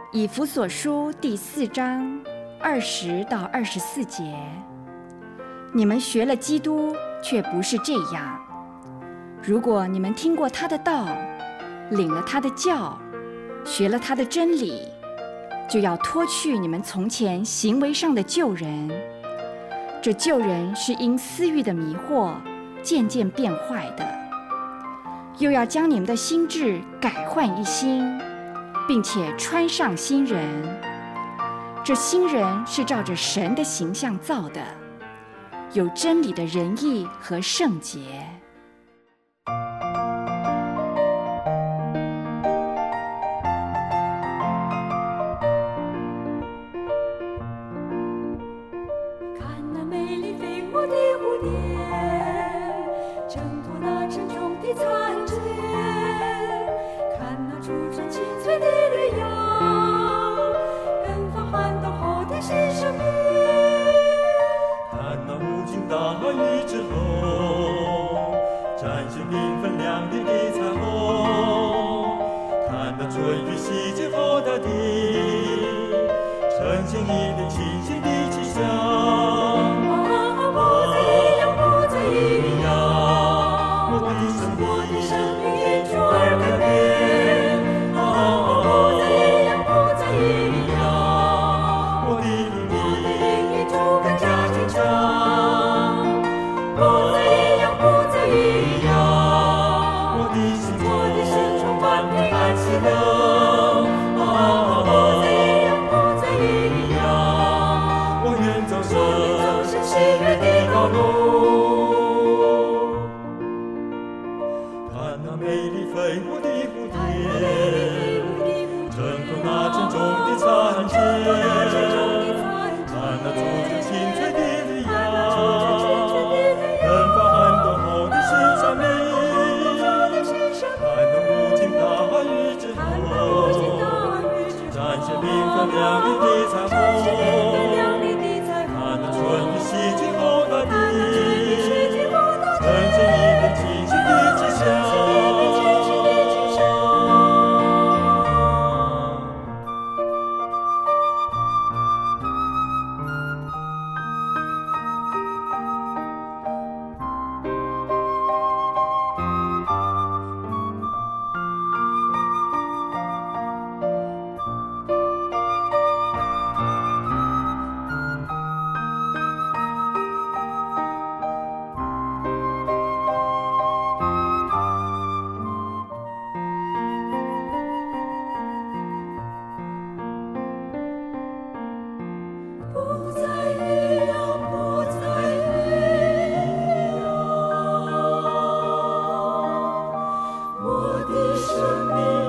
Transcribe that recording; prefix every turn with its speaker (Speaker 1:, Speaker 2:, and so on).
Speaker 1: 以弗所书第4章20到24节，你们学了基督，却不是这样。如果你们听过他的道，领了他的教，学了他的真理，就要脱去你们从前行为上的旧人。这旧人是因私欲的迷惑渐渐变坏的，又要将你们的心志改换一新，并且穿上新人。这新人是照着神的形象造的，有真理的仁义和圣洁。
Speaker 2: 生命